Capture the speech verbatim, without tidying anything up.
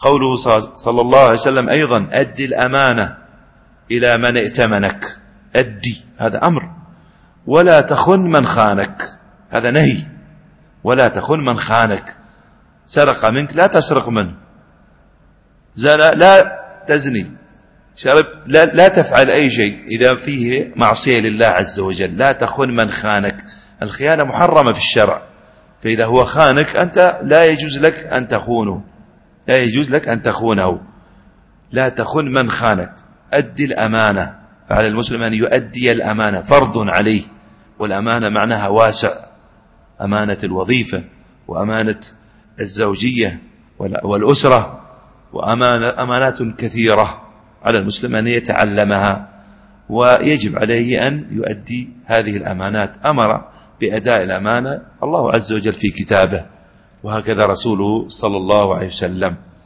قوله صلى الله عليه وسلم أيضا: أدي الأمانة إلى من ائتمنك. أدي، هذا أمر. ولا تخن من خانك، هذا نهي. ولا تخن من خانك، سرق منك لا تسرق منه، زنا لا تزني، شرب لا, لا تفعل أي شيء إذا فيه معصية لله عز وجل. لا تخن من خانك، الخيانة محرمة في الشرع، فإذا هو خانك أنت لا يجوز لك أن تخونه، لا يجوز لك أن تخونه. لا تخن من خانك. أدي الأمانة، فعلى المسلم أن يؤدي الأمانة، فرض عليه. والأمانة معناها واسع، أمانة الوظيفة، وأمانة الزوجية والأسرة، وأمانات كثيرة على المسلم أن يتعلمها، ويجب عليه أن يؤدي هذه الأمانات. أمر بأداء الأمانة الله عز وجل في كتابه، وهكذا رسوله صلى الله عليه وسلم.